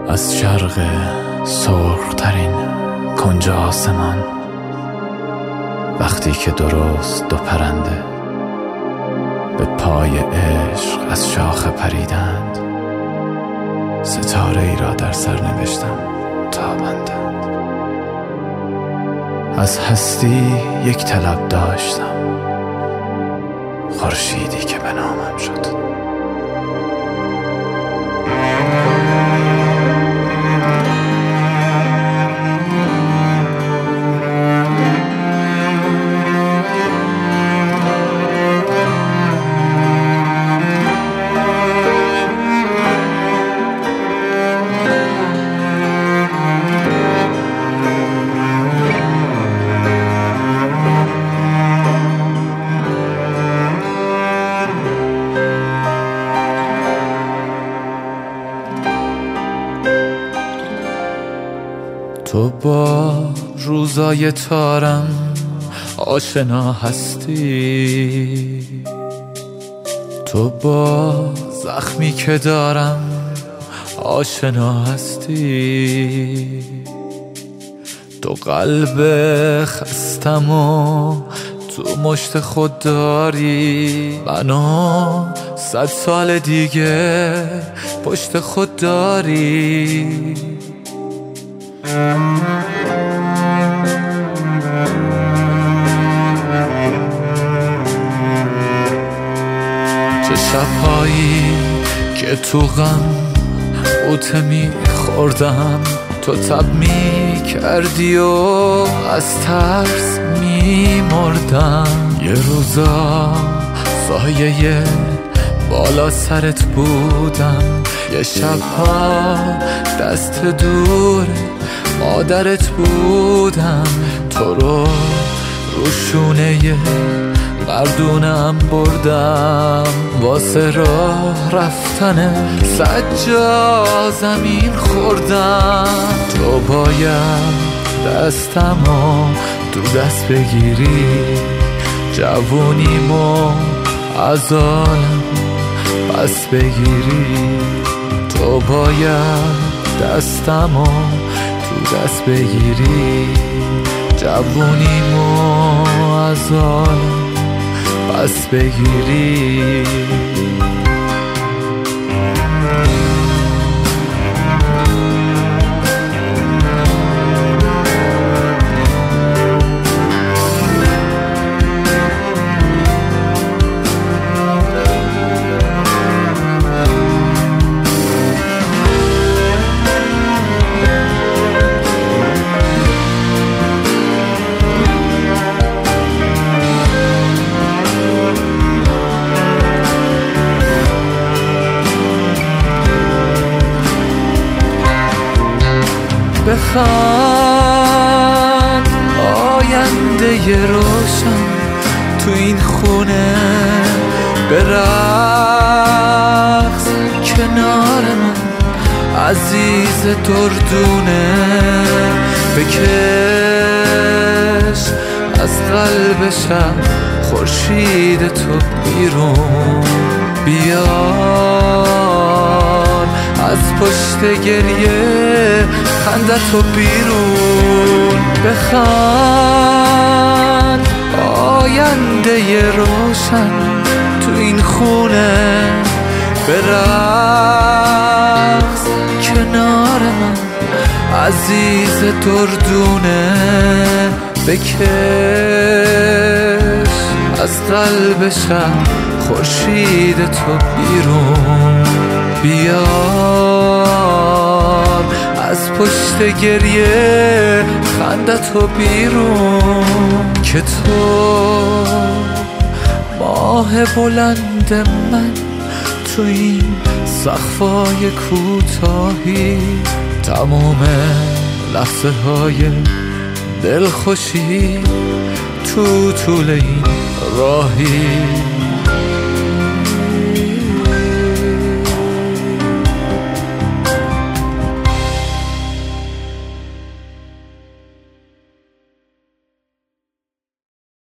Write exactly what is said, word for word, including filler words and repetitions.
از شرق سرخ‌ترین کنج آسمان، وقتی که درست دو پرنده به پای عشق از شاخه پریدند، ستاره ای را در سر نوشتم تاباندند. از هستی یک طلب داشتم، خورشیدی که به نامم شد. تو با روزای تارم آشنا هستی، تو با زخمی که دارم آشنا هستی. تو قلب خستم و تو مشت خود داری، منو صد سال دیگه پشت خود داری. چه شبهایی که تو غم غوطه می خوردم، تو تب می کردی و از ترس می مردم. یه روزا سایه بالا سرت بودم، یه شبها دست دور مادرت بودم. تو رو روشونه مردونم بردم، واسه راه رفتن سجا زمین خوردم. تو باید دستمو تو دست بگیری، جوونیمو از عالم پس بگیری. تو باید دستمو تو دست بگیری، جوونیمو از عالم پس بگیری. بخوان آینده روشن تو این خونه، به رقص کنار من عزیز دردونه. بکش از قلب شب خورشید تو بیرون، بیار از پشت گریه خندتو بیرون. بخوان آینده روشن تو این خونه، به رقص کنار من عزیز دردونه. بکش از قلب شب خورشید تو بیرون، بیار از پشت گریه خندتو بیرون. که تو ماه بلند من تو این سقفای کوتاهی، تمام لحظه های دلخوشی تو طول این راهی.